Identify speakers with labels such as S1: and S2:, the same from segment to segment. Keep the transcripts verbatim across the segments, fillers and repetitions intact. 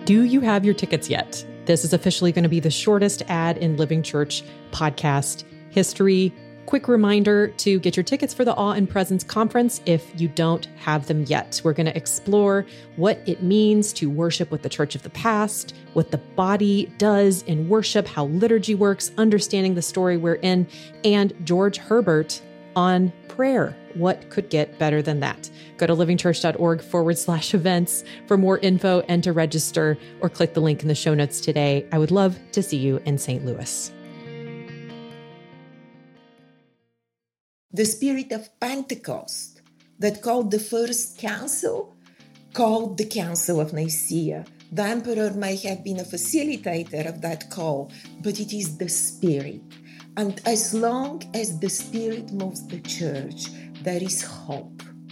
S1: Do you have your tickets yet? This is officially going to be the shortest ad in Living Church podcast history. Quick reminder to get your tickets for the Awe and Presence Conference if you don't have them yet. We're going to explore what it means to worship with the church of the past, what the body does in worship, how liturgy works, understanding the story we're in, and George Herbert on prayer. What could get better than that? Go to livingchurch.org forward slash events for more info and to register, or click the link in the show notes today. I would love to see you in Saint Louis.
S2: The spirit of Pentecost that called the first council, called the Council of Nicaea. The emperor may have been a facilitator of that call, but it is the spirit. And as long as the spirit moves the church, there is hope.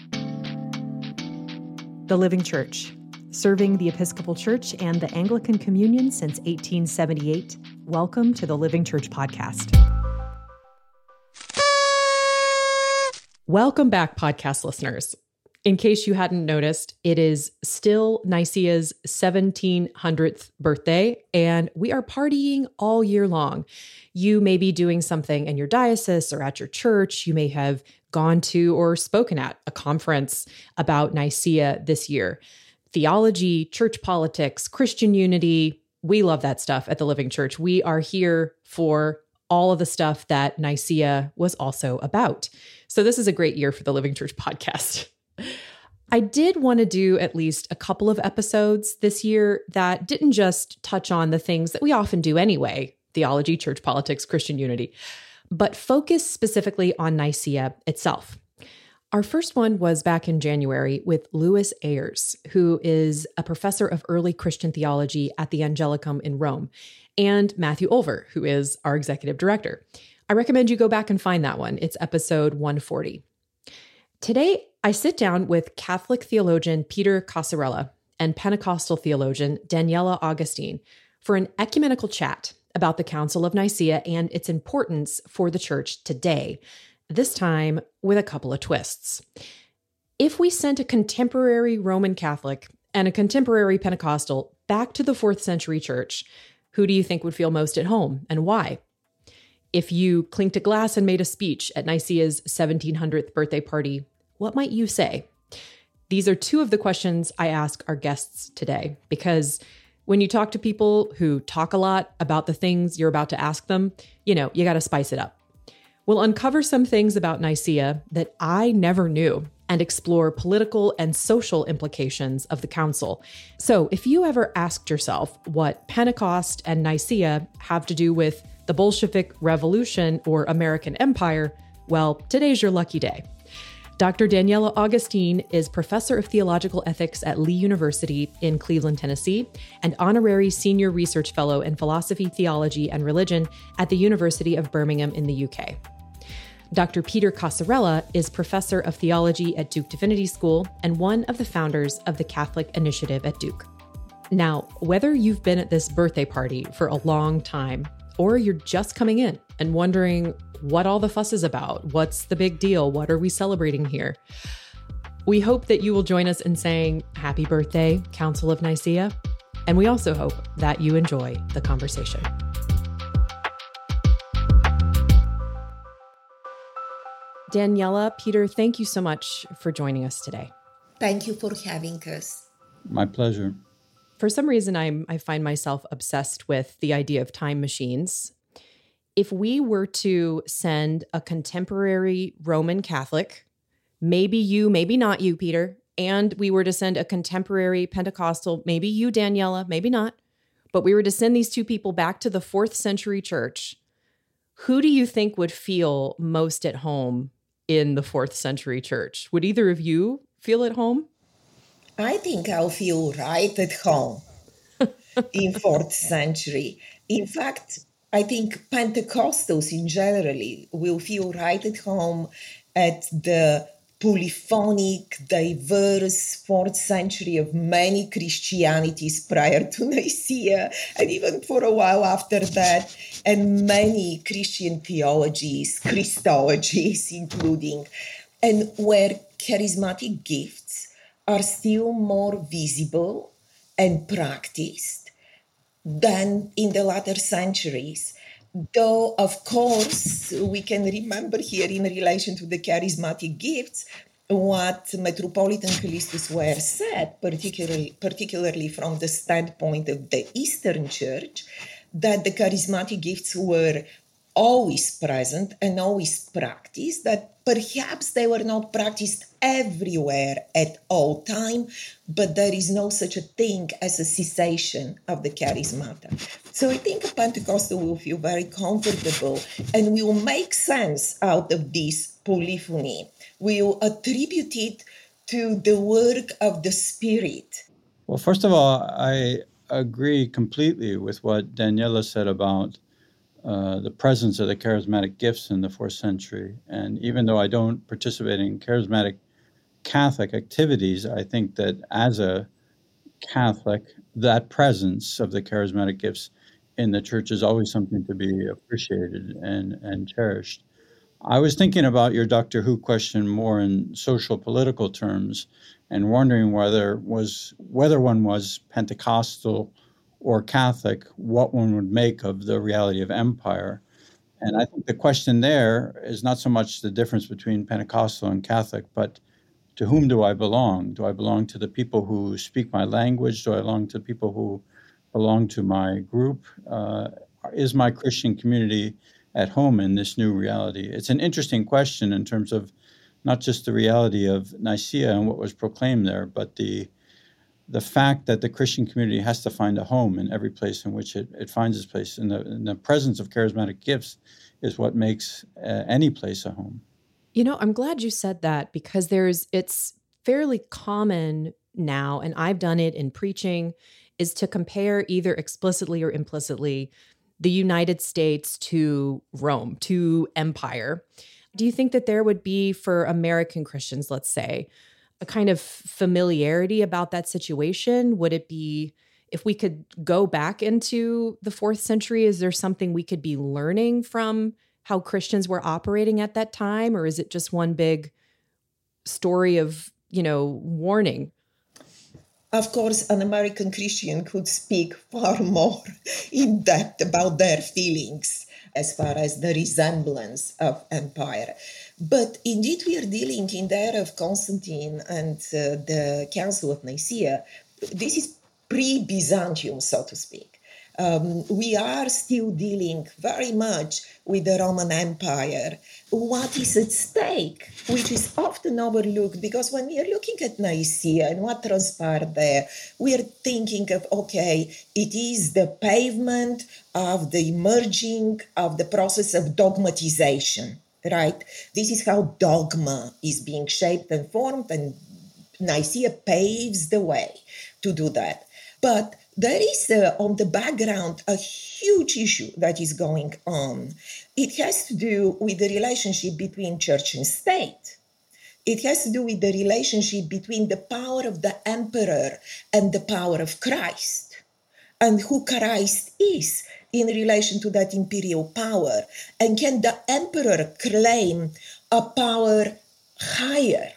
S1: The Living Church, serving the Episcopal Church and the Anglican Communion since eighteen seventy-eight. Welcome to the Living Church podcast. Welcome back, podcast listeners. In case you hadn't noticed, it is still Nicaea's seventeen hundredth birthday, and we are partying all year long. You may be doing something in your diocese or at your church. You may have gone to or spoken at a conference about Nicaea this year. Theology, church politics, Christian unity, we love that stuff at the Living Church. We are here for all of the stuff that Nicaea was also about. So this is a great year for the Living Church podcast. I did want to do at least a couple of episodes this year that didn't just touch on the things that we often do anyway, theology, church politics, Christian unity, but focus specifically on Nicaea itself. Our first one was back in January with Louis Ayers, who is a professor of early Christian theology at the Angelicum in Rome, and Matthew Olver, who is our executive director. I recommend you go back and find that one. It's episode one forty. Today, I sit down with Catholic theologian Peter Casarella and Pentecostal theologian Daniela Augustine for an ecumenical chat about the Council of Nicaea and its importance for the church today, this time with a couple of twists. If we sent a contemporary Roman Catholic and a contemporary Pentecostal back to the fourth century church, who do you think would feel most at home and why? If you clinked a glass and made a speech at Nicaea's seventeen hundredth birthday party, what might you say? These are two of the questions I ask our guests today, because when you talk to people who talk a lot about the things you're about to ask them, you know, you got to spice it up. We'll uncover some things about Nicaea that I never knew and explore political and social implications of the council. So if you ever asked yourself what Pentecost and Nicaea have to do with the Bolshevik Revolution or American Empire, well, today's your lucky day. Doctor Daniela Augustine is professor of theological ethics at Lee University in Cleveland, Tennessee, and honorary senior research fellow in philosophy, theology, and religion at the University of Birmingham in the U K. Doctor Peter Casarella is professor of theology at Duke Divinity School and one of the founders of the Catholic Initiative at Duke. Now, whether you've been at this birthday party for a long time, or you're just coming in and wondering what all the fuss is about, what's the big deal, what are we celebrating here? We hope that you will join us in saying happy birthday, Council of Nicaea, and we also hope that you enjoy the conversation. Daniela, Peter, thank you so much for joining us today.
S2: Thank you for having us.
S3: My pleasure.
S1: For some reason, I'm, I find myself obsessed with the idea of time machines. If we were to send a contemporary Roman Catholic, maybe you, maybe not you, Peter, and we were to send a contemporary Pentecostal, maybe you, Daniela, maybe not, but we were to send these two people back to the fourth century church, who do you think would feel most at home in the fourth century church? Would either of you feel at home?
S2: I think I'll feel right at home in fourth century. In fact, I think Pentecostals in generally will feel right at home at the polyphonic, diverse fourth century of many Christianities prior to Nicaea, and even for a while after that, and many Christian theologies, Christologies including, and where charismatic gifts are still more visible and practiced than in the latter centuries. Though, of course, we can remember here in relation to the charismatic gifts what Metropolitan Callistus Ware said, particularly, particularly from the standpoint of the Eastern Church, that the charismatic gifts were always present and always practiced, that perhaps they were not practiced everywhere at all time, but there is no such a thing as a cessation of the charismata. So I think a Pentecostal will feel very comfortable and will make sense out of this polyphony. We'll attribute it to the work of the Spirit.
S3: Well, first of all, I agree completely with what Daniela said about uh, the presence of the charismatic gifts in the fourth century. And even though I don't participate in charismatic Catholic activities, I think that as a Catholic, that presence of the charismatic gifts in the church is always something to be appreciated and, and cherished. I was thinking about your Doctor Who question more in social political terms and wondering whether was whether one was Pentecostal or Catholic, what one would make of the reality of empire. And I think the question there is not so much the difference between Pentecostal and Catholic, but to whom do I belong? Do I belong to the people who speak my language? Do I belong to people who belong to my group? Uh, is my Christian community at home in this new reality? It's an interesting question in terms of not just the reality of Nicaea and what was proclaimed there, but the the fact that the Christian community has to find a home in every place in which it, it finds its place. And the, and the presence of charismatic gifts is what makes uh, any place a home.
S1: You know, I'm glad you said that, because there's, it's fairly common now, and I've done it in preaching, is to compare either explicitly or implicitly the United States to Rome, to empire. Do you think that there would be, for American Christians, let's say, a kind of familiarity about that situation? Would it be, if we could go back into the fourth century, is there something we could be learning from how Christians were operating at that time? Or is it just one big story of, you know, warning?
S2: Of course, an American Christian could speak far more in depth about their feelings as far as the resemblance of empire. But indeed, we are dealing in the era of Constantine and uh, the Council of Nicaea. This is pre-Byzantium, so to speak. Um, we are still dealing very much with the Roman Empire. What is at stake, which is often overlooked, because when we are looking at Nicaea and what transpired there, we are thinking of, okay, it is the pavement of the emerging of the process of dogmatization, right? This is how dogma is being shaped and formed, and Nicaea paves the way to do that. But there is, uh, on the background, a huge issue that is going on. It has to do with the relationship between church and state. It has to do with the relationship between the power of the emperor and the power of Christ, and who Christ is in relation to that imperial power. And can the emperor claim a power higher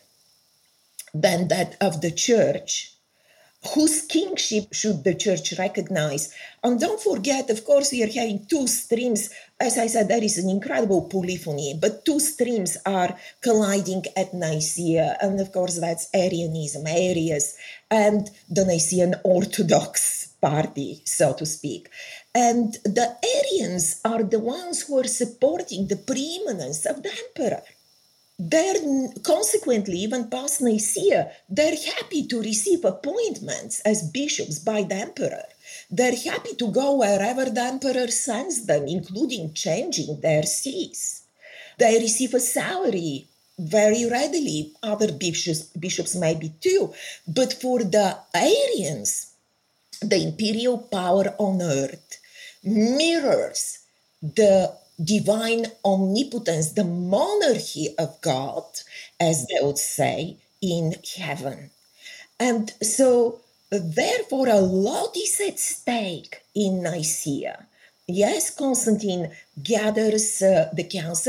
S2: than that of the church? Whose kingship should the church recognize? And don't forget, of course, we are having two streams. As I said, there is an incredible polyphony, but two streams are colliding at Nicaea. And of course, that's Arianism, Arius, and the Nicene Orthodox party, so to speak. And the Arians are the ones who are supporting the preeminence of the emperor. They're consequently, even past Nicaea, they're happy to receive appointments as bishops by the emperor. They're happy to go wherever the emperor sends them, including changing their sees. They receive a salary very readily. Other bishops, bishops maybe too. But for the Arians, the imperial power on earth mirrors the divine omnipotence, the monarchy of God, as they would say, in heaven. And so, therefore, a lot is at stake in Nicaea. Yes, Constantine gathers uh, the council.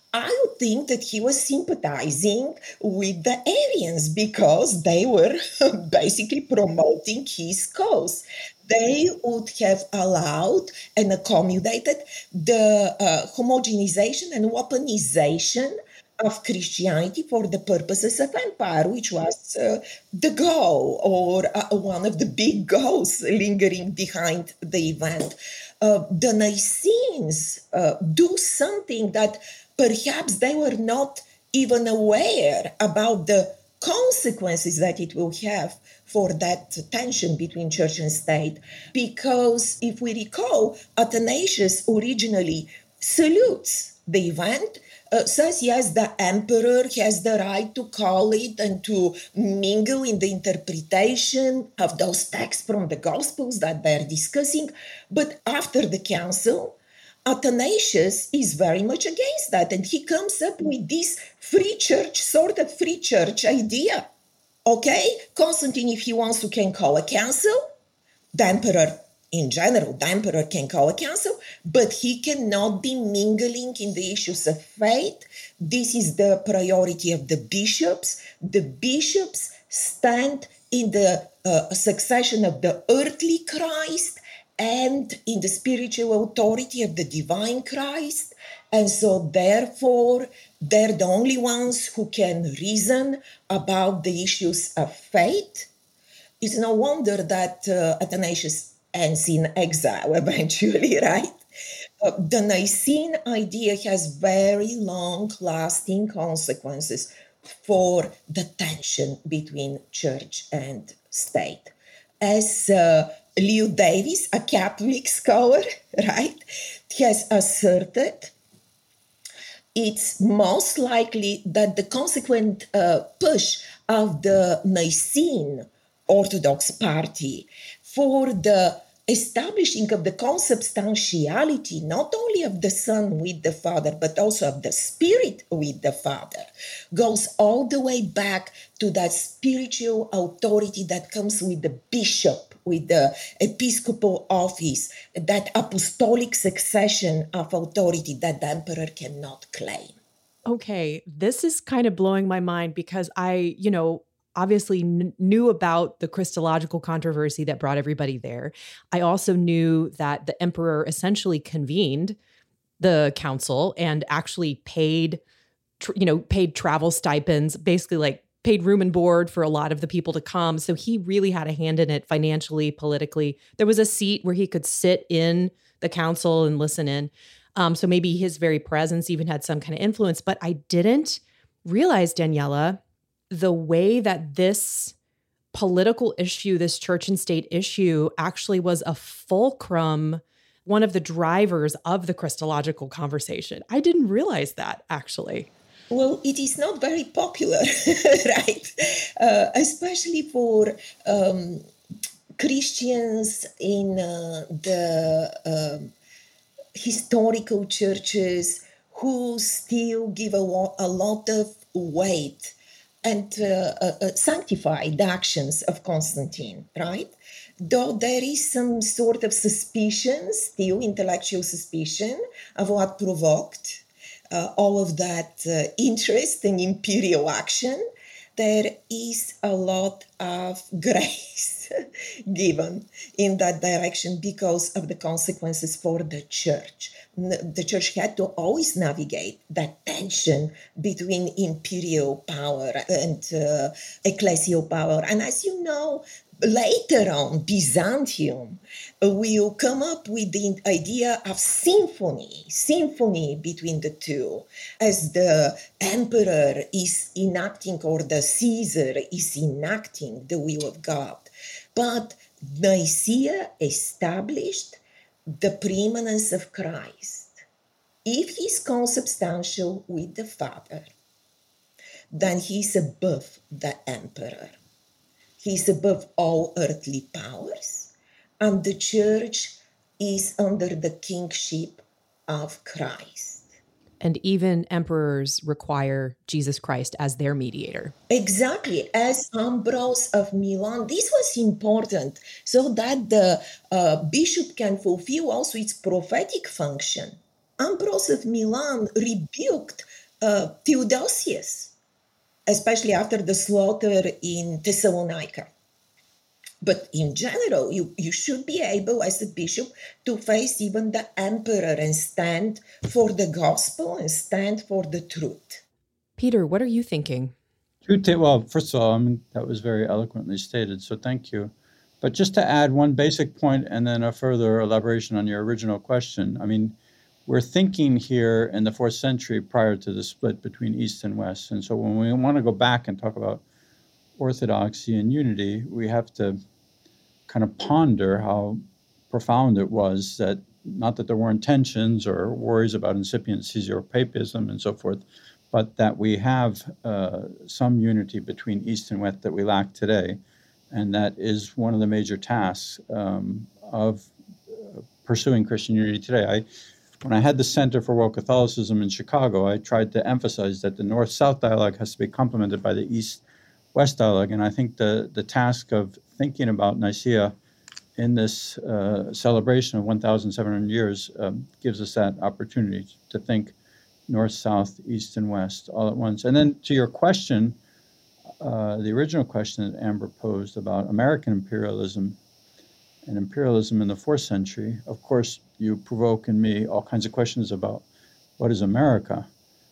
S2: I would think that he was sympathizing with the Arians because they were basically promoting his cause. They would have allowed and accommodated the uh, homogenization and weaponization of Christianity for the purposes of empire, which was uh, the goal or uh, one of the big goals lingering behind the event. Uh, the Nicenes uh, do something that perhaps they were not even aware about the consequences that it will have for that tension between church and state. Because if we recall, Athanasius originally salutes the event, uh, says yes, the emperor has the right to call it and to mingle in the interpretation of those texts from the Gospels that they're discussing. But after the council, Athanasius is very much against that, and he comes up with this free church, sort of free church idea. Okay, Constantine, if he wants to, can call a council. The emperor, in general, the emperor can call a council, but he cannot be mingling in the issues of faith. This is the priority of the bishops. The bishops stand in the uh, succession of the earthly Christ and in the spiritual authority of the divine Christ. And so therefore, they're the only ones who can reason about the issues of faith. It's no wonder that uh, Athanasius ends in exile eventually, right? Uh, the Nicene idea has very long-lasting consequences for the tension between church and state. As uh, Leo Davis, a Catholic scholar, right, has asserted, it's most likely that the consequent uh, push of the Nicene Orthodox party for the establishing of the consubstantiality, not only of the Son with the Father, but also of the Spirit with the Father, goes all the way back to that spiritual authority that comes with the bishop, with the episcopal office, that apostolic succession of authority that the emperor cannot claim.
S1: Okay, this is kind of blowing my mind because I, you know, obviously kn- knew about the Christological controversy that brought everybody there. I also knew that the emperor essentially convened the council and actually paid, tr- you know, paid travel stipends, basically like paid room and board for a lot of the people to come. So he really had a hand in it financially, politically. There was a seat where he could sit in the council and listen in. Um, so maybe his very presence even had some kind of influence. But I didn't realize, Daniela, the way that this political issue, this church and state issue, actually was a fulcrum, one of the drivers of the Christological conversation. I didn't realize that, actually.
S2: Well, it is not very popular, right? Uh, especially for um, Christians in uh, the uh, historical churches who still give a lot, a lot of weight and uh, uh, sanctify the actions of Constantine, right? Though there is some sort of suspicion, still intellectual suspicion, of what provoked uh, all of that uh, interest in imperial action, there is a lot of grace given in that direction because of the consequences for the church. The church had to always navigate that tension between imperial power and uh, ecclesial power. And as you know, later on, Byzantium will come up with the idea of symphony, symphony between the two, as the emperor is enacting or the Caesar is enacting the will of God. But Nicaea established the preeminence of Christ. If he's consubstantial with the Father, then he's above the emperor. He's above all earthly powers, and the church is under the kingship of Christ.
S1: And even emperors require Jesus Christ as their mediator.
S2: Exactly. As Ambrose of Milan, this was important so that the uh, bishop can fulfill also its prophetic function. Ambrose of Milan rebuked uh, Theodosius, especially after the slaughter in Thessalonica. But in general, you, you should be able, as a bishop, to face even the emperor and stand for the gospel and stand for the truth.
S1: Peter, what are you thinking?
S3: Well, first of all, I mean, that was very eloquently stated, so thank you. But just to add one basic point and then a further elaboration on your original question, I mean, we're thinking here in the fourth century prior to the split between East and West. And so when we want to go back and talk about orthodoxy and unity, we have to kind of ponder how profound it was that, not that there weren't tensions or worries about incipient caesar-papism and so forth, but that we have uh, some unity between East and West that we lack today. And that is one of the major tasks um, of uh, pursuing Christian unity today. I, when I had the Center for World Catholicism in Chicago, I tried to emphasize that the North-South dialogue has to be complemented by the East-West dialogue. And I think the, the task of thinking about Nicaea in this uh, celebration of one thousand seven hundred years um, gives us that opportunity to think North, South, East, and West all at once. And then to your question, uh, the original question that Amber posed about American imperialism and imperialism in the fourth century, of course, you provoke in me all kinds of questions about what is America.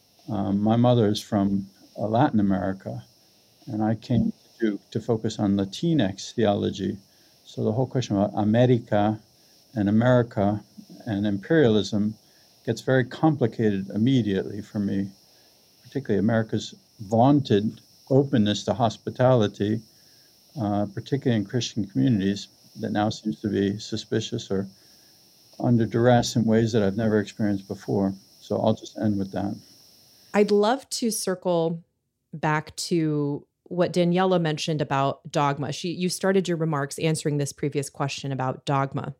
S3: Um, my mother is from uh, Latin America, and I came to, to focus on Latinx theology. So the whole question about America and America and imperialism gets very complicated immediately for me, particularly America's vaunted openness to hospitality, uh, particularly in Christian communities, that now seems to be suspicious or under duress in ways that I've never experienced before. So I'll just end with that.
S1: I'd love to circle back to what Daniela mentioned about dogma. She, you started your remarks answering this previous question about dogma.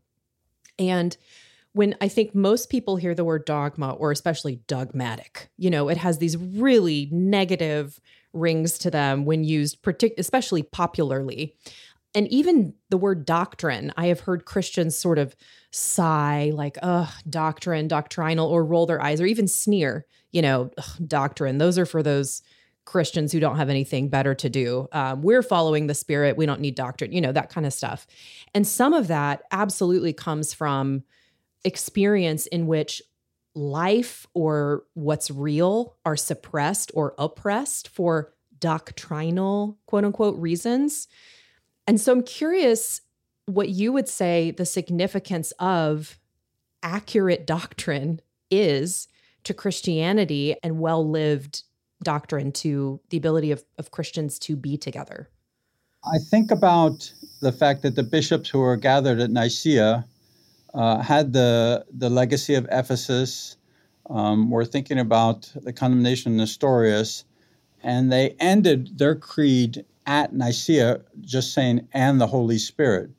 S1: And when I think most people hear the word dogma, or especially dogmatic, you know, it has these really negative rings to them when used, partic- especially popularly. And even the word doctrine, I have heard Christians sort of sigh like, ugh, doctrine, doctrinal, or roll their eyes, or even sneer, you know, doctrine. Those are for those Christians who don't have anything better to do. Um, we're following the Spirit. We don't need doctrine, you know, that kind of stuff. And some of that absolutely comes from experience in which life or what's real are suppressed or oppressed for doctrinal, quote unquote, reasons. And so I'm curious what you would say the significance of accurate doctrine is to Christianity and well-lived doctrine to the ability of, of Christians to be together.
S3: I think about the fact that the bishops who were gathered at Nicaea uh, had the, the legacy of Ephesus, um, were thinking about the condemnation of Nestorius, and they ended their creed at Nicaea just saying, and the Holy Spirit.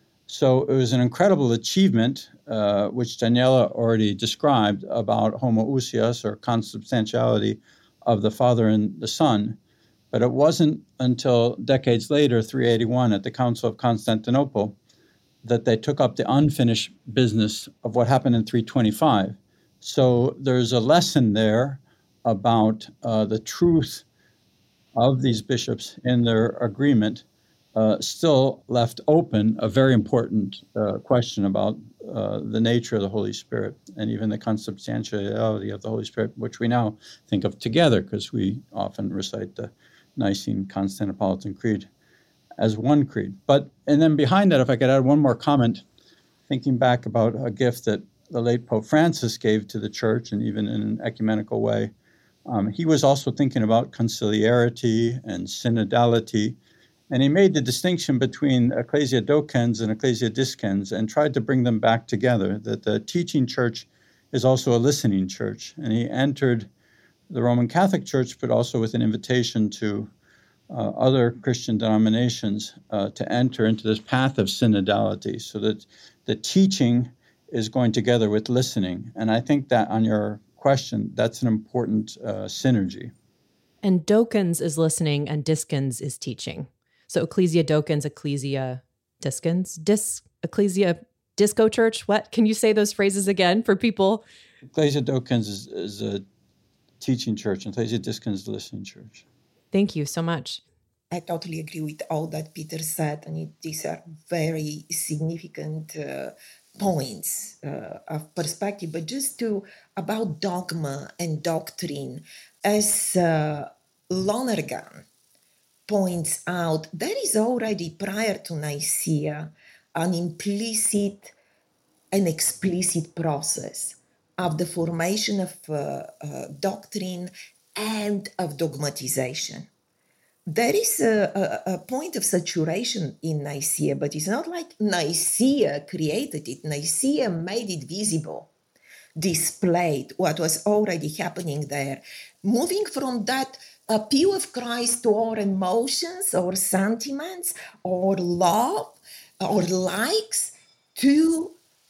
S3: So it was an incredible achievement, uh, which Daniela already described, about homoousios, or consubstantiality of the Father and the Son. But it wasn't until decades later, three eighty-one, at the Council of Constantinople, that they took up the unfinished business of what happened in three twenty-five. So there's a lesson there about uh, the truth of these bishops in their agreement, uh, still left open a very important uh, question about uh, the nature of the Holy Spirit and even the consubstantiality of the Holy Spirit, which we now think of together because we often recite the Nicene Constantinopolitan Creed as one creed. But, and then behind that, if I could add one more comment, thinking back about a gift that the late Pope Francis gave to the church, and even in an ecumenical way, Um, he was also thinking about conciliarity and synodality, and he made the distinction between ecclesia docens and ecclesia discens and tried to bring them back together, that the teaching church is also a listening church. And he entered the Roman Catholic Church, but also with an invitation to uh, other Christian denominations uh, to enter into this path of synodality, so that the teaching is going together with listening. And I think that on your question, that's an important uh, synergy.
S1: And docens is listening and discens is teaching. So ecclesia docens, ecclesia discens, dis, ecclesia disco church. What? Can you say those phrases again for people
S3: Ecclesia Docens is, is a teaching church, and Ecclesia Discans is a listening church.
S1: Thank you so much.
S2: I totally agree with all that Peter said, and it, these are very significant uh, points uh, of perspective. But just to about dogma and doctrine, as uh, Lonergan points out, there is already prior to Nicaea an implicit and explicit process of the formation of uh, uh, doctrine and of dogmatization. There is a, a, a point of saturation in Nicaea, but it's not like Nicaea created it. Nicaea made it visible, displayed what was already happening there, moving from that appeal of Christ to our emotions or sentiments or love or likes to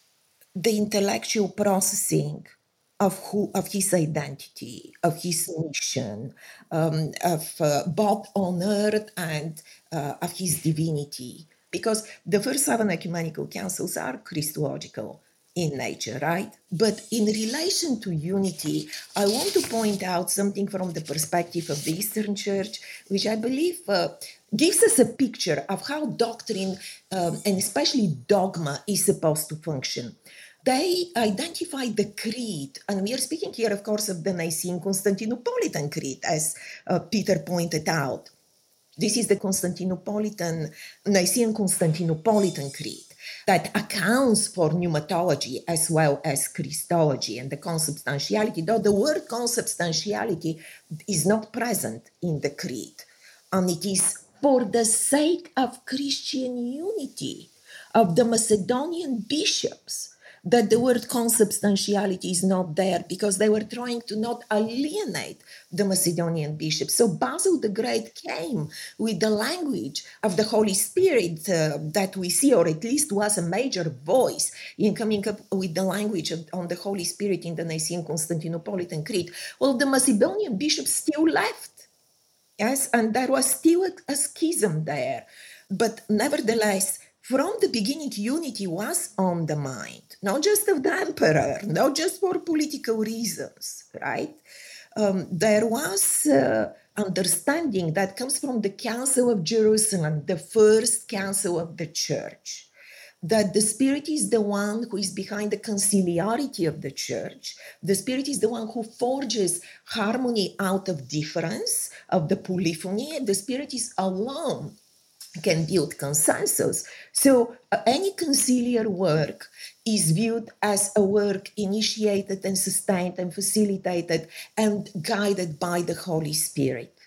S2: the intellectual processing of who, of his identity, of his mission, um, of uh, both on earth and uh, of his divinity. Because the first seven ecumenical councils are Christological in nature, right? But in relation to unity, I want to point out something from the perspective of the Eastern Church, which I believe uh, gives us a picture of how doctrine, um, and especially dogma, is supposed to function. They identified the creed, and we are speaking here, of course, of the Nicene Constantinopolitan Creed, as uh, Peter pointed out. This is the Constantinopolitan, Nicene Constantinopolitan Creed that accounts for pneumatology as well as Christology and the consubstantiality, though the word consubstantiality is not present in the creed. And it is for the sake of Christian unity, of the Macedonian bishops, that the word consubstantiality is not there, because they were trying to not alienate the Macedonian bishops. So Basil the Great came with the language of the Holy Spirit uh, that we see, or at least was a major voice in coming up with the language of, on the Holy Spirit in the Nicene Constantinopolitan Creed. Well, the Macedonian bishops still left, yes, and there was still a, a schism there. But nevertheless, from the beginning, unity was on the mind, not just of the emperor, not just for political reasons, right? Um, there was uh, understanding that comes from the Council of Jerusalem, the first council of the church, that the Spirit is the one who is behind the conciliarity of the church. The Spirit is the one who forges harmony out of difference, of the polyphony. The Spirit is alone can build consensus. So uh, any conciliar work is viewed as a work initiated and sustained and facilitated and guided by the Holy Spirit.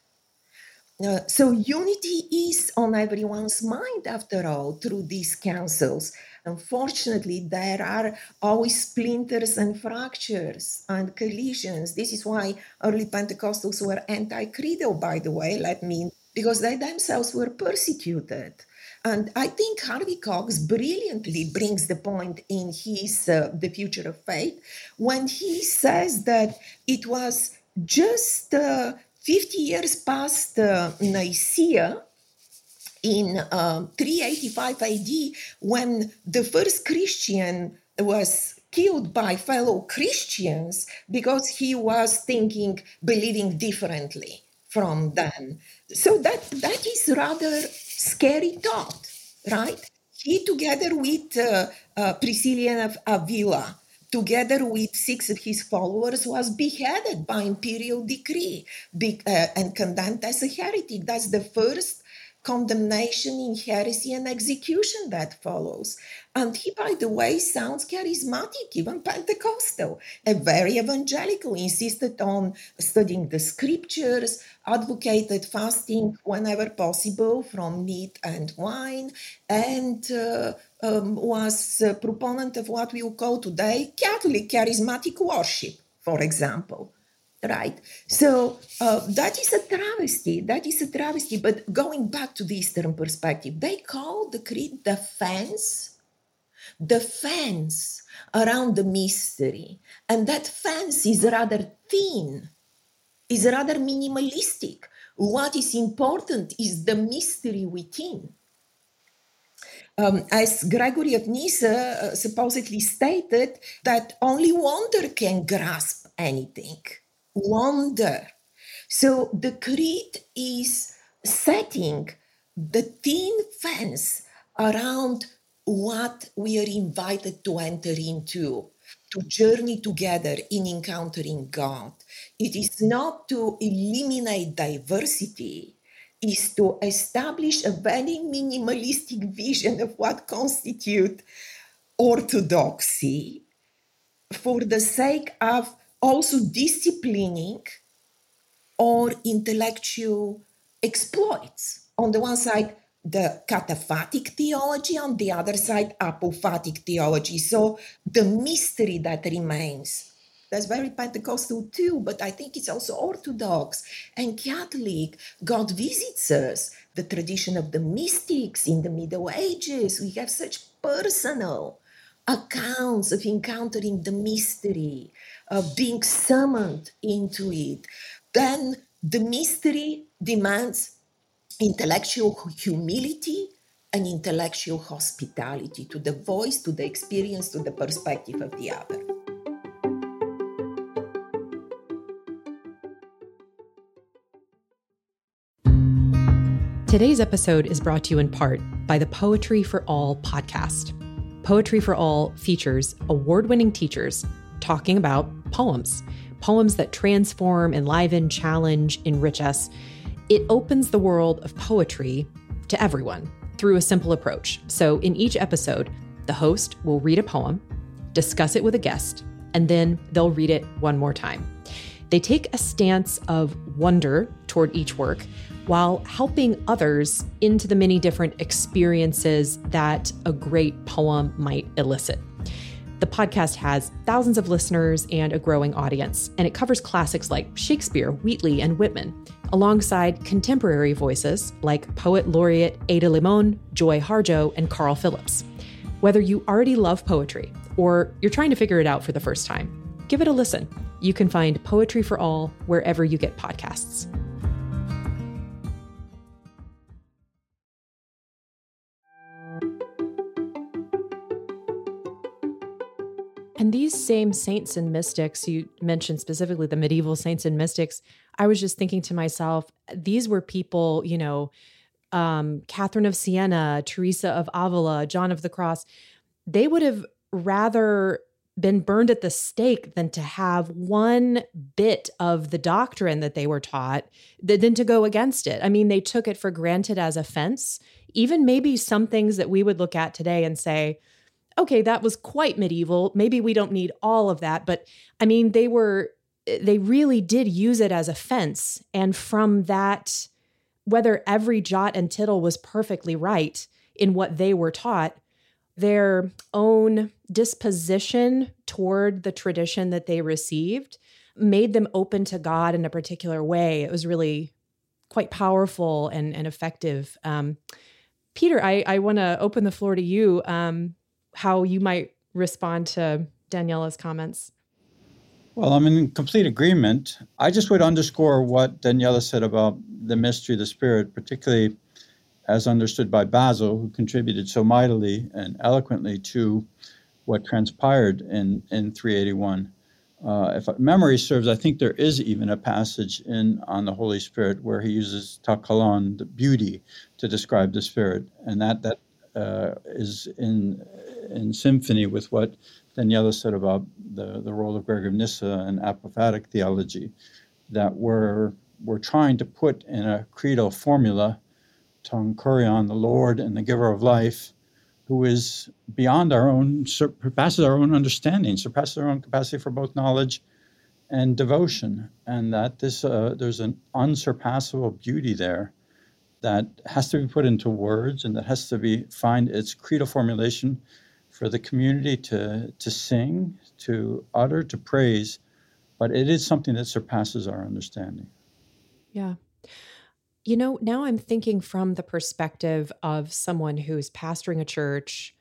S2: Uh, so unity is on everyone's mind, after all, through these councils. Unfortunately, there are always splinters and fractures and collisions. This is why early Pentecostals were anti-creedal, by the way, let me because they themselves were persecuted. And I think Harvey Cox brilliantly brings the point in his uh, The Future of Faith when he says that it was just uh, fifty years past uh, Nicaea in uh, three eighty-five A D when the first Christian was killed by fellow Christians because he was thinking, believing differently from them. So that that is rather scary thought, right? He, together with uh, uh, Priscillian of Avila, together with six of his followers, was beheaded by imperial decree be, uh, and condemned as a heretic. That's the first condemnation in heresy and execution that follows. And he, by the way, sounds charismatic, even Pentecostal, a very evangelical, insisted on studying the scriptures, advocated fasting whenever possible from meat and wine, and uh, um, was a proponent of what we would call today Catholic charismatic worship, for example. Right. So uh, that is a travesty. That is a travesty. But going back to the Eastern perspective, they call the creed the fence, the fence around the mystery. And that fence is rather thin, is rather minimalistic. What is important is the mystery within. Um, as Gregory of Nyssa uh, supposedly stated, that only wonder can grasp anything. Wonder. So the creed is setting the thin fence around what we are invited to enter into, to journey together in encountering God. It is not to eliminate diversity, is to establish a very minimalistic vision of what constitutes orthodoxy for the sake of also disciplining or intellectual exploits. On the one side, the cataphatic theology, on the other side, apophatic theology. So the mystery that remains, that's very Pentecostal too, but I think it's also Orthodox and Catholic. God visits us. The tradition of the mystics in the Middle Ages, we have such personal accounts of encountering the mystery, of being summoned into it. Then the mystery demands intellectual humility and intellectual hospitality to the voice, to the experience, to the perspective of the other.
S1: Today's episode is brought to you in part by the Poetry for All podcast. Poetry for All features award-winning teachers talking about poems, poems that transform, enliven, challenge, enrich us. It opens the world of poetry to everyone through a simple approach. So in each episode, the host will read a poem, discuss it with a guest, and then they'll read it one more time. They take a stance of wonder toward each work while helping others into the many different experiences that a great poem might elicit. The podcast has thousands of listeners and a growing audience, and it covers classics like Shakespeare, Wheatley, and Whitman, alongside contemporary voices like Poet Laureate Ada Limon, Joy Harjo, and Carl Phillips. Whether you already love poetry or you're trying to figure it out for the first time, give it a listen. You can find Poetry for All wherever you get podcasts. And these same saints and mystics, you mentioned specifically the medieval saints and mystics, I was just thinking to myself, these were people, you know, um, Catherine of Siena, Teresa of Avila, John of the Cross, they would have rather been burned at the stake than to have one bit of the doctrine that they were taught than to go against it. I mean, they took it for granted as a fence, even maybe some things that we would look at today and say, okay, that was quite medieval. Maybe we don't need all of that. But I mean, they were, they really did use it as a fence. And from that, whether every jot and tittle was perfectly right in what they were taught, their own disposition toward the tradition that they received made them open to God in a particular way. It was really quite powerful and, and effective. Um, Peter, I, I want to open the floor to you. Um, how you might respond to Daniela's comments.
S3: Well, I'm in complete agreement. I just would underscore what Daniela said about the mystery of the Spirit, particularly as understood by Basil, who contributed so mightily and eloquently to what transpired in, in three eighty-one. Uh, if memory serves, I think there is even a passage in on the Holy Spirit where he uses takalon, the beauty, to describe the Spirit, and that that uh, is in in symphony with what Daniela said about the, the role of Gregory of Nyssa and apophatic theology, that we're, we're trying to put in a creedal formula, ton kurion, the Lord and the giver of life, who is beyond our own, surpasses our own understanding, surpasses our own capacity for both knowledge and devotion, and that this uh, there's an unsurpassable beauty there that has to be put into words and that has to be find its creedal formulation for the community to to sing, to utter, to praise, but it is something that surpasses our understanding.
S1: Yeah. You know, now I'm thinking from the perspective of someone who's pastoring a church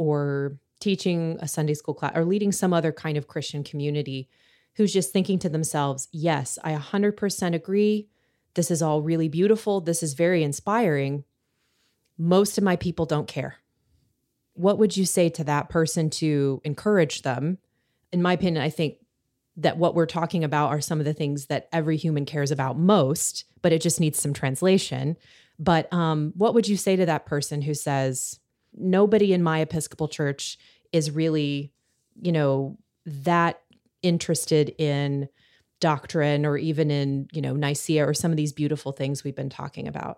S1: or teaching a Sunday school class or leading some other kind of Christian community, who's just thinking to themselves, yes, I one hundred percent agree. This is all really beautiful. This is very inspiring. Most of my people don't care. what would you say to that person to encourage them? In my opinion, I think that what we're talking about are some of the things that every human cares about most, but it just needs some translation. But um, what would you say to that person who says, nobody in my Episcopal church is really, you know, that interested in doctrine or even in, you know, Nicaea or some of these beautiful things we've been talking about?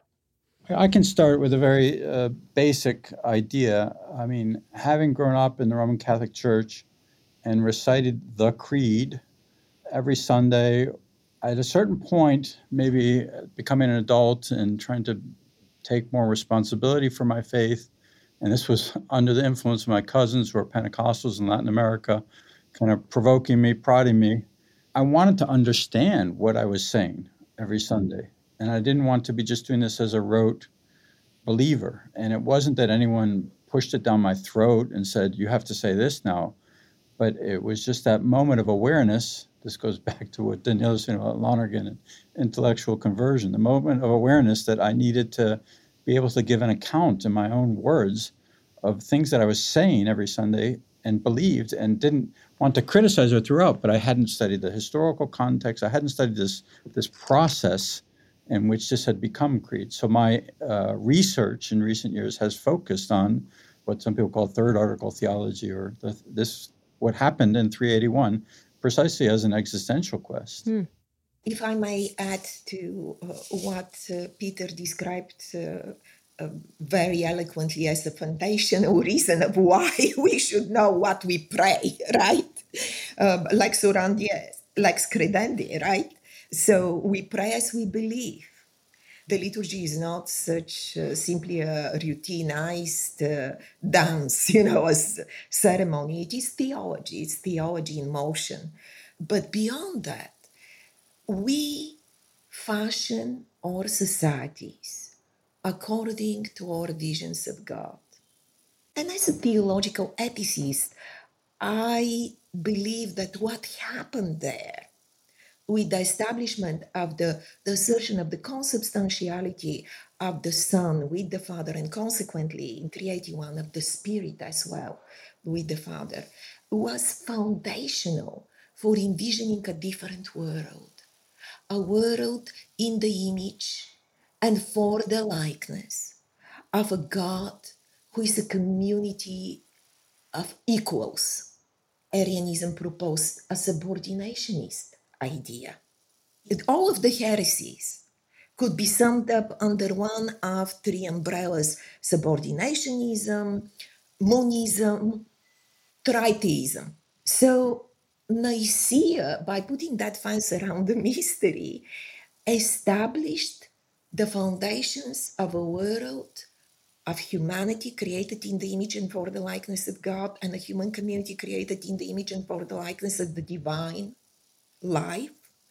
S3: I can start with a very uh, basic idea. I mean, having grown up in the Roman Catholic Church and recited the Creed every Sunday, at a certain point, maybe becoming an adult and trying to take more responsibility for my faith, and this was under the influence of my cousins who are Pentecostals in Latin America, kind of provoking me, prodding me, I wanted to understand what I was saying every Sunday. And I didn't want to be just doing this as a rote believer. And it wasn't that anyone pushed it down my throat and said, you have to say this now. But it was just that moment of awareness. This goes back to what Daniela was saying about Lonergan and intellectual conversion, the moment of awareness that I needed to be able to give an account in my own words of things that I was saying every Sunday and believed and didn't want to criticize or throughout, but I hadn't studied the historical context. I hadn't studied this, this process in which this had become creed. So my uh, research in recent years has focused on what some people call third article theology, or the, this what happened in three eighty-one, precisely as an existential quest.
S1: Hmm.
S2: If I may add to uh, what uh, Peter described uh, uh, very eloquently as the foundational reason of why we should know what we pray, right? Um, like Sorandi, like credendi, right? So we pray as we believe. The liturgy is not such uh, simply a routinized uh, dance, you know, as ceremony. It is theology. It's theology in motion. But beyond that, we fashion our societies according to our visions of God. And as a theological ethicist, I believe that what happened there with the establishment of the, the assertion of the consubstantiality of the Son with the Father, and consequently in three eighty-one of the Spirit as well with the Father, was foundational for envisioning a different world, a world in the image and for the likeness of a God who is a community of equals. Arianism proposed a subordinationist idea. All of the heresies could be summed up under one of three umbrellas: subordinationism, monism, tritheism. So Nicaea, by putting that fence around the mystery, established the foundations of a world of humanity created in the image and for the likeness of God, and a human community created in the image and for the likeness of the divine life.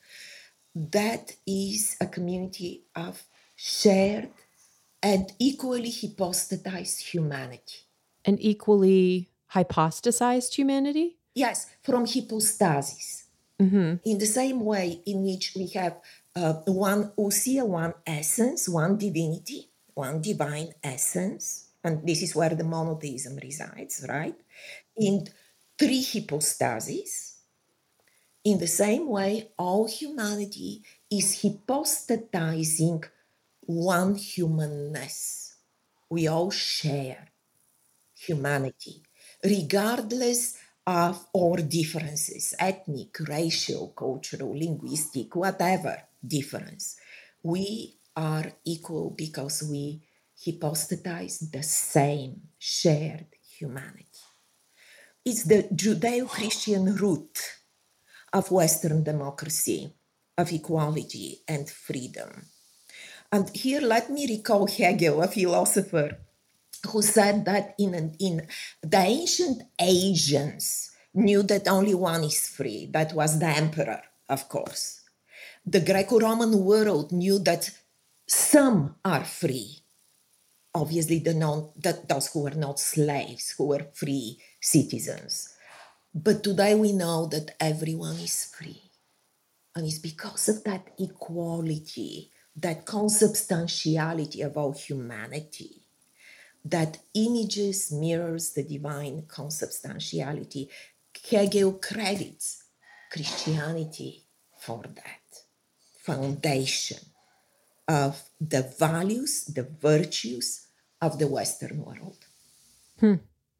S2: That is a community of shared and equally hypostatized humanity.
S1: An equally hypostasized humanity?
S2: Yes, from hypostasis.
S1: Mm-hmm.
S2: In the same way in which we have uh, one ousia, one essence, one divinity, one divine essence, and this is where the monotheism resides, right? In three hypostases, in the same way, all humanity is hypostatizing one humanness. We all share humanity, regardless of our differences, ethnic, racial, cultural, linguistic, whatever difference. We are equal because we hypostatize the same shared humanity. It's the Judeo-Christian root of Western democracy, of equality and freedom. And here let me recall Hegel, a philosopher, who said that in, an, in the ancient Asians knew that only one is free. That was the emperor, of course. The Greco-Roman world knew that some are free. Obviously, the non, the, those who were not slaves, who were free citizens. But today we know that everyone is free. And it's because of that equality, that consubstantiality of all humanity, that images mirrors the divine consubstantiality. Hegel credits Christianity for that foundation of the values, the virtues of the Western world.
S1: Hmm.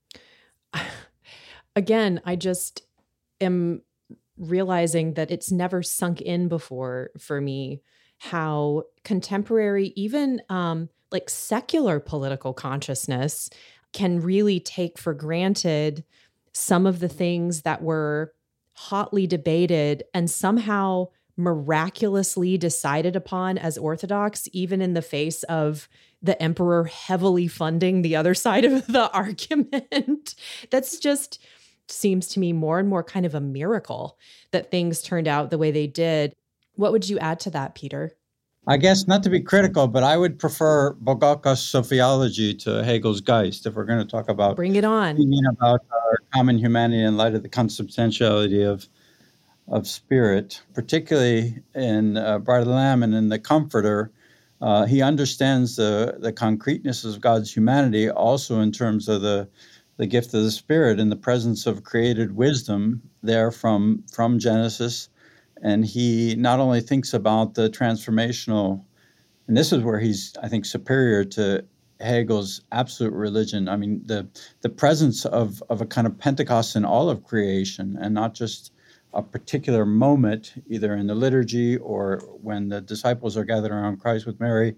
S1: Again, I just am realizing that it's never sunk in before for me how contemporary, even um, like secular political consciousness can really take for granted some of the things that were hotly debated and somehow miraculously decided upon as orthodox, even in the face of the emperor heavily funding the other side of the argument. That's just seems to me more and more kind of a miracle that things turned out the way they did. What would you add to that, Peter?
S3: I guess not to be critical, but I would prefer Bulgakov's Sophiology to Hegel's Geist if we're going to talk about
S1: Bring it on.
S3: thinking about our common humanity in light of the consubstantiality of of spirit, particularly in uh, Bride of the Lamb and in the Comforter. Uh, he understands the the concreteness of God's humanity also in terms of the the gift of the Spirit in the presence of created wisdom there from from Genesis. And he not only thinks about the transformational, and this is where he's, I think, superior to Hegel's absolute religion. I mean, the the presence of, of a kind of Pentecost in all of creation, and not just a particular moment, either in the liturgy or when the disciples are gathered around Christ with Mary,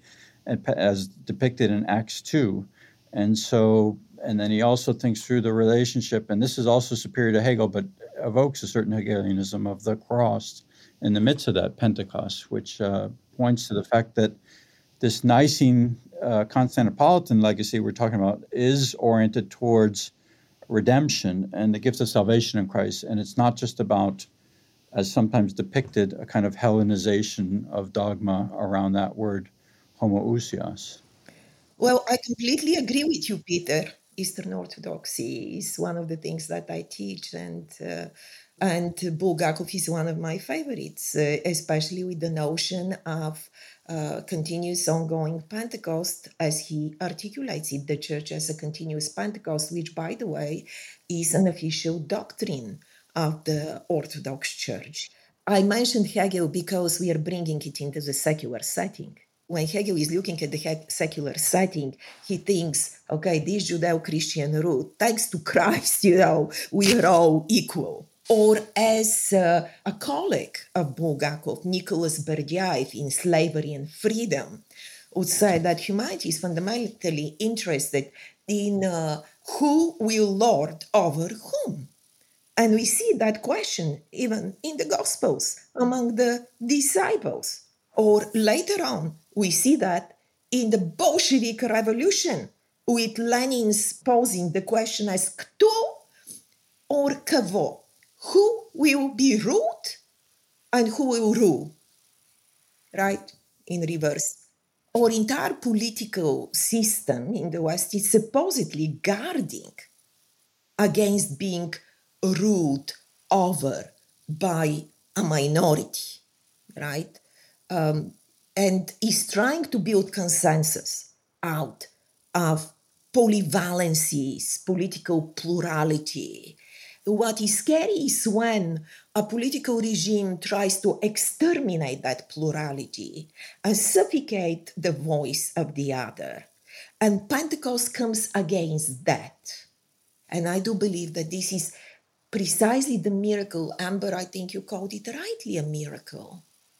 S3: as depicted in Acts two. And so, and then he also thinks through the relationship, and this is also superior to Hegel, but evokes a certain Hegelianism of the cross in the midst of that Pentecost, which uh, points to the fact that this Nicene uh, Constantinopolitan legacy we're talking about is oriented towards redemption and the gift of salvation in Christ. And it's not just about, as sometimes depicted, a kind of Hellenization of dogma around that word homoousios.
S2: Well, I completely agree with you, Peter. Eastern Orthodoxy is one of the things that I teach, and uh, and Bulgakov is one of my favorites, uh, especially with the notion of uh, continuous ongoing Pentecost, as he articulates it, the church as a continuous Pentecost, which, by the way, is an official doctrine of the Orthodox Church. I mentioned Hegel because we are bringing it into the secular setting. When Hegel is looking at the secular setting, he thinks, okay, this Judeo-Christian root, thanks to Christ, you know, we are all equal. Or as uh, a colleague of Bulgakov, Nicholas Berdyaev in Slavery and Freedom, would say that humanity is fundamentally interested in uh, who will lord over whom. And we see that question even in the Gospels among the disciples. Or later on, we see that in the Bolshevik Revolution, with Lenin's posing the question as kto or kavo, who will be ruled and who will rule, right? In reverse. Our entire political system in the West is supposedly guarding against being ruled over by a minority, right? Um, and is trying to build consensus out of polyvalencies, political plurality. What is scary is when a political regime tries to exterminate that plurality and suffocate the voice of the other. And Pentecost comes against that. And I do believe that this is precisely the miracle. Amber, I think you called it rightly a miracle.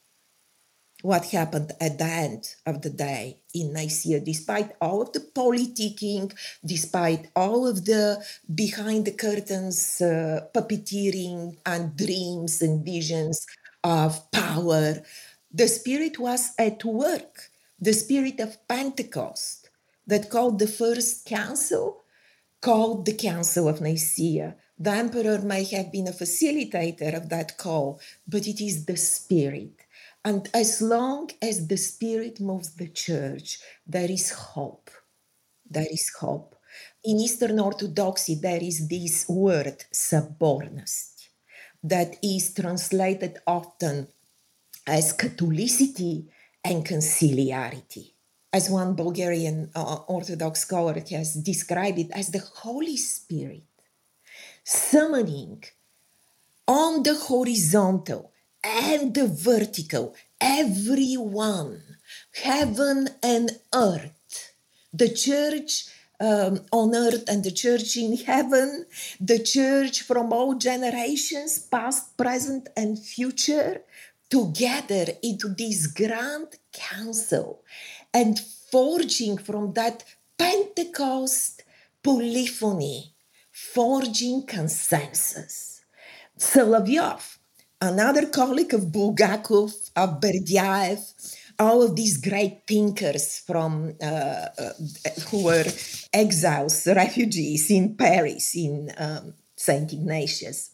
S2: What happened at the end of the day in Nicaea, despite all of the politicking, despite all of the behind the curtains uh, puppeteering and dreams and visions of power, the Spirit was at work. The Spirit of Pentecost that called the first council, called the Council of Nicaea. The emperor may have been a facilitator of that call, but it is the Spirit. And as long as the Spirit moves the church, there is hope. There is hope. In Eastern Orthodoxy, there is this word, sobbornost, that is translated often as Catholicity and conciliarity. as one Bulgarian uh, Orthodox scholar has described it, as the Holy Spirit summoning on the horizontal and the vertical, everyone, heaven and earth, the church um, on earth and the church in heaven, the church from all generations, past, present, and future, together into this grand council and forging from that Pentecost polyphony, forging consensus. Solovyov, another colleague of Bulgakov, of Berdyaev, all of these great thinkers from uh, uh, who were exiles, refugees in Paris, in um, Saint Ignatius,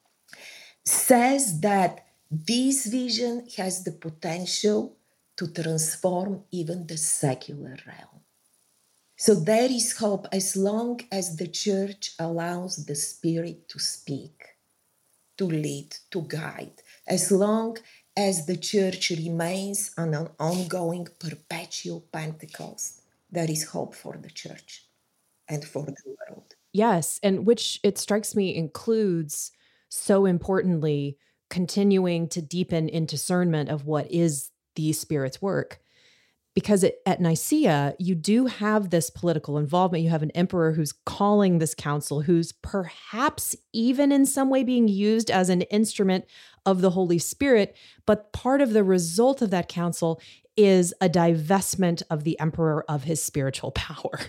S2: says that this vision has the potential to transform even the secular realm. So there is hope as long as the church allows the Spirit to speak, to lead, to guide, as long as the church remains on an ongoing perpetual Pentecost, there is hope for the church and for the world.
S1: Yes, and which it strikes me includes, so importantly, continuing to deepen in discernment of what is the Spirit's work. Because it, at Nicaea, you do have this political involvement. You have an emperor who's calling this council, who's perhaps even in some way being used as an instrument of the Holy Spirit. But part of the result of that council is a divestment of the emperor of his spiritual power.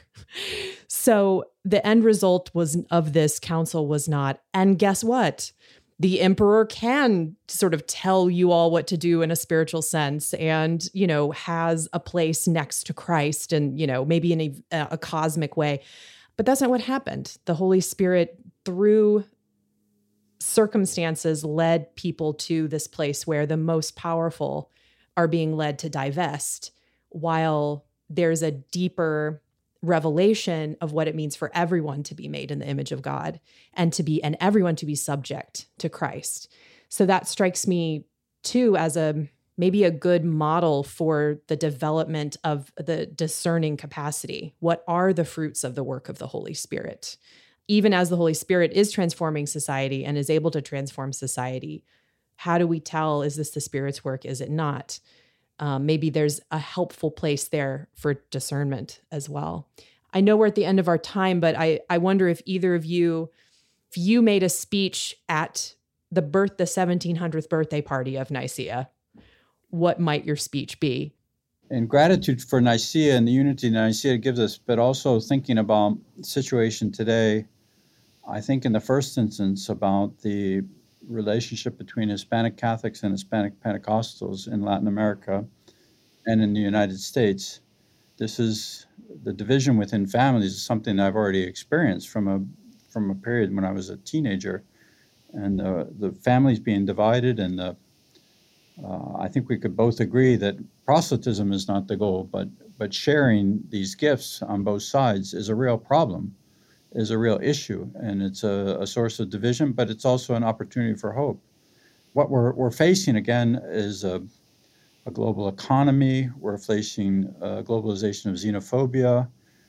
S1: So the end result was of this council was not, and guess what? The emperor can sort of tell you all what to do in a spiritual sense and, you know, has a place next to Christ and, you know, maybe in a, a cosmic way. But that's not what happened. The Holy Spirit, through circumstances, led people to this place where the most powerful are being led to divest, while there's a deeper revelation of what it means for everyone to be made in the image of God and to be, and everyone to be subject to Christ. So that strikes me too as a, maybe a good model for the development of the discerning capacity. What are the fruits of the work of the Holy Spirit? Even as the Holy Spirit is transforming society and is able to transform society, how do we tell, is this the Spirit's work? Is it not? Um, maybe there's a helpful place there for discernment as well. I know we're at the end of our time, but I, I wonder if either of you, if you made a speech at the birth, the seventeen hundredth birthday party of Nicaea, what might your speech be?
S3: In gratitude for Nicaea and the unity Nicaea gives us, but also thinking about the situation today, I think in the first instance about the relationship between Hispanic Catholics and Hispanic Pentecostals in Latin America and in the United States. This is the division within families is something I've already experienced from a from a period when I was a teenager, and uh, the families being divided, and the, uh, I think we could both agree that proselytism is not the goal, but but sharing these gifts on both sides is a real problem, is a real issue, and it's a, a source of division, but it's also an opportunity for hope. What we're we're facing again is a, a global economy. We're facing uh, globalization of xenophobia.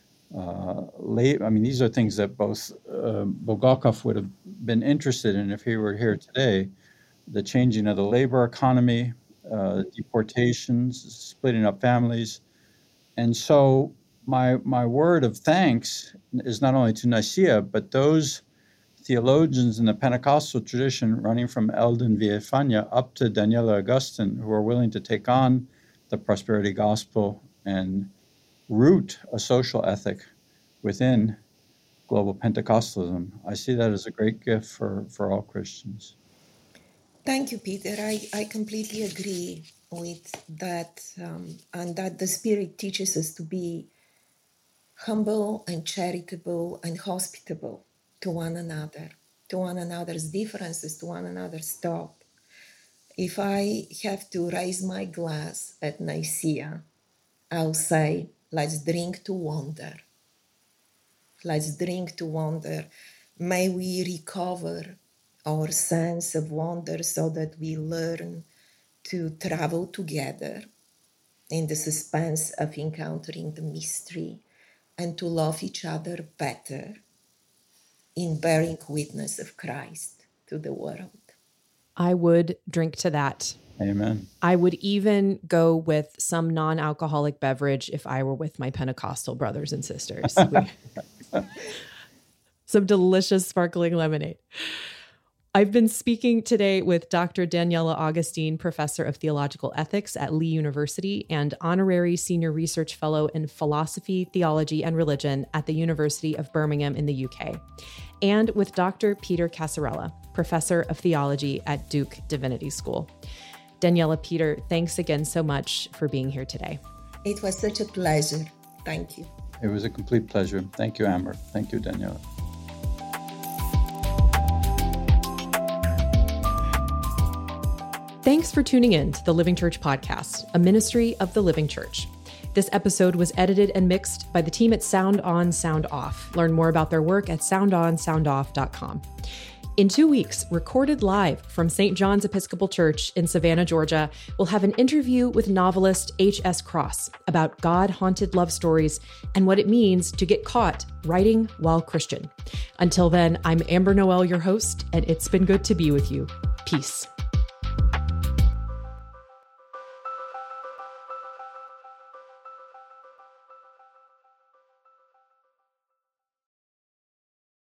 S3: Uh, late, I mean, these are things that both uh, Bulgakov would have been interested in if he were here today. The changing of the labor economy, uh, deportations, splitting up families, and so. My my word of thanks is not only to Nicaea, but those theologians in the Pentecostal tradition, running from Eldon Villafaña up to Daniela Augustin, who are willing to take on the prosperity gospel and root a social ethic within global Pentecostalism. I see that as a great gift for, for all Christians.
S2: Thank you, Peter. I, I completely agree with that, um, and that the Spirit teaches us to be humble and charitable and hospitable to one another, to one another's differences, to one another's thought. If I have to raise my glass at Nicaea, I'll say, let's drink to wonder. Let's drink to wonder. May we recover our sense of wonder so that we learn to travel together in the suspense of encountering the mystery, and to love each other better in bearing witness of Christ to the world.
S1: I would drink to that.
S3: Amen.
S1: I would even go with some non-alcoholic beverage if I were with my Pentecostal brothers and sisters. Some delicious sparkling lemonade. I've been speaking today with Doctor Daniela Augustine, Professor of Theological Ethics at Lee University and Honorary Senior Research Fellow in Philosophy, Theology, and Religion at the University of Birmingham in the U K, and with Doctor Peter Casarella, Professor of Theology at Duke Divinity School. Daniela, Peter, thanks again so much for being here today.
S2: It was such a pleasure. Thank you.
S3: It was a complete pleasure. Thank you, Amber. Thank you, Daniela.
S1: Thanks for tuning in to the Living Church Podcast, a ministry of the Living Church. This episode was edited and mixed by the team at Sound On, Sound Off. Learn more about their work at sound on sound off dot com. In two weeks, recorded live from Saint John's Episcopal Church in Savannah, Georgia, we'll have an interview with novelist H S Cross about God-haunted love stories and what it means to get caught writing while Christian. Until then, I'm Amber Noel, your host, and it's been good to be with you. Peace.